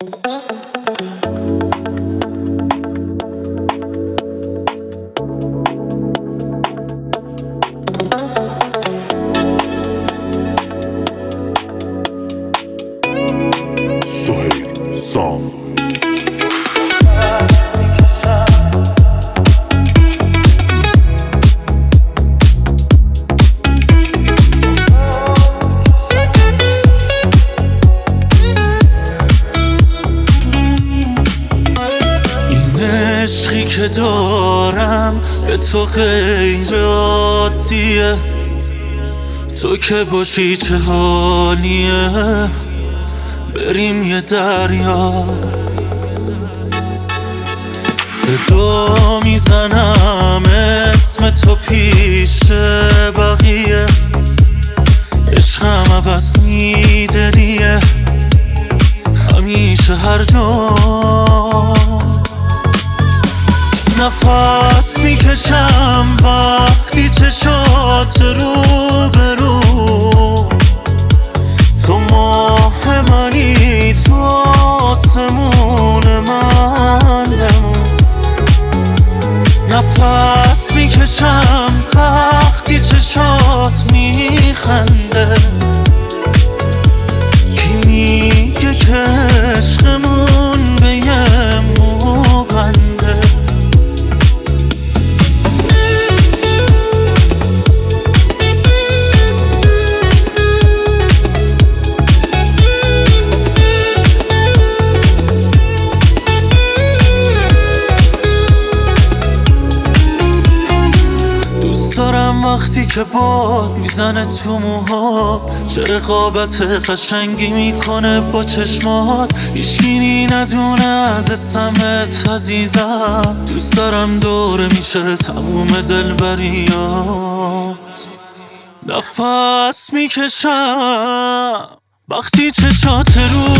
سهیل سام عشقی که دارم به تو غیر عادیه، تو که باشی چه حالیه، بریم یه دریا. صدا میزنم اسم تو پیش بقیه، عشقم عوض نیدریه همیشه هر جا. نفس میکشم وقتی چشات رو به رو، تو ماه منی، تو آسمون من بمون. نفس میکشم وقتی چشات میخنده، کی میگه که عشقمون به یه مو بنده. دارم وقتی که باد میزنه تو موها، چه رقابت قشنگی میکنه با چشمات، هیچکی ندونه از اسمت عزیزم. دوست دارم دوره میشه تموم دلبریات. نفس میکشم وقتی چشات رو